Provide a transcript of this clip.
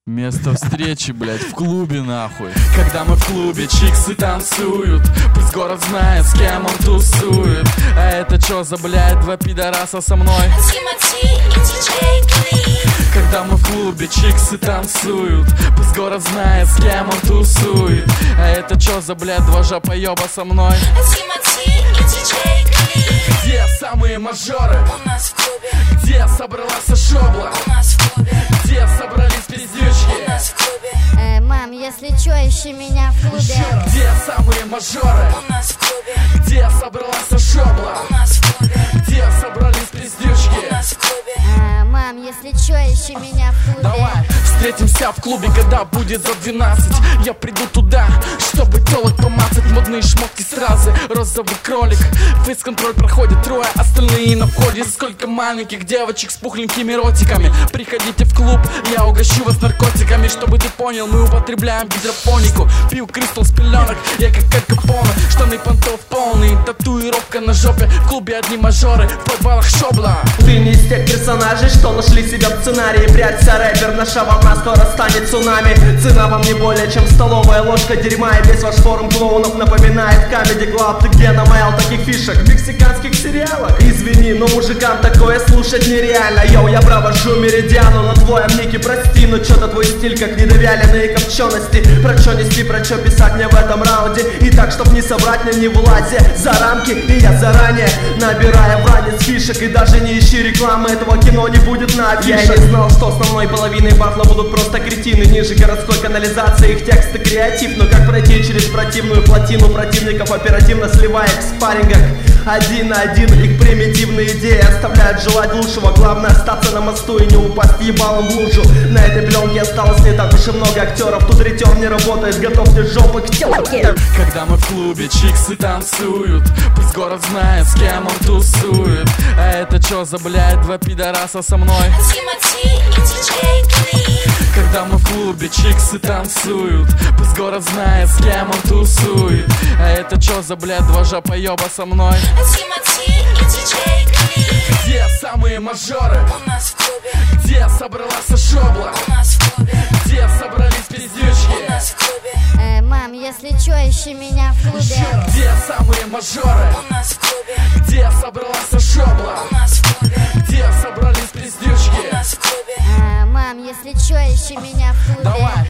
Место встречи, блядь, в клубе, нахуй. Когда мы в клубе, чиксы танцуют. Пусть город знает, с кем он тусует. А это чё за, блядь, два пидораса со мной? Когда мы в клубе, чиксы танцуют. Пусть город знает, с кем он тусует. А это чё за, блядь, два жопоёба со мной? Где самые мажоры? У нас в клубе. Где собралась шобла? У нас в клубе. Где собрались пиздючки? У нас в клубе. Мам, если чё, ищи меня в клубе. Где самые мажоры? У нас в клубе. Где собралась шобла? У нас в клубе. Где собрались пиздючки? У нас в клубе. Мам, если чё, ищи меня в клубе. Давай встретимся в клубе, когда будет за 12. Я приду туда, чтобы телок помацать. Модные шмотки сразу, розовый кролик. Фейс-контроль проходит трое, остальные на входе. Сколько маленьких девочек с пухленькими ротиками. Приходите в клуб, я угощу вас наркотиками. Чтобы ты понял, мы употребляем гидропонику. Пью кристалл с пеленок, я как Аль Капоне. Штаны понтов полные, татуировка на жопе. В клубе одни мажоры, в подвалах шобла. Ты не из тех персонажей, что нашли себя в сценарии. Прячься, рэпер, наша волна скоро станет цунами. Цена вам не более чем столовая ложка дерьма. И весь ваш форум клоунов напоминает Comedy Club. Ты где намаял таких фишек в мексиканских сериалах? Извини, но мужикам такое слушать нереально. Йоу, я провожу меридиану на твоем нике. Прости, но чё-то твой стиль как недовяленые копчености. Про чё нести, про чё писать мне в этом раунде. И так, чтоб не собрать мне, не вылазя за рамки. И я заранее набираю в ранец фишек. И даже не ищи рекламы, этого кино не будет на афишах. Я не знал, что основной половиной батла будут просто кретины. Ниже городской канализации их тексты креатив. Но как пройти через противную плотину противников, оперативно сливая их в спаррингах один на один? Их примитивные идеи оставляют желать лучшего. Главное остаться на мосту и не упасть ебалом в лужу. На этой пленке осталось не так уж и много актеров. Тут ритер не работает, готовьте жопы к телке. Когда мы в клубе, чиксы танцуют. Пусть город знает, с кем он тусует. А это чё за, блядь, два пидораса со мной? Когда мы в клубе, чиксы танцуют. Пусть город знает, с кем он тусует. А это чё за, блядь, два жопоёба со мной? Где самые мажоры? У нас в клубе. Где собралась шобла? У нас в клубе. Где собрались пиздючки? У нас в клубе. Мам, если чё, ищи меня в клубе. Где самые мажоры? У нас в клубе. Где собралась шобла? У нас в клубе. Где собрались пиздючки? У нас в клубе. Мам, если чё, ищи меня в клубе. Давай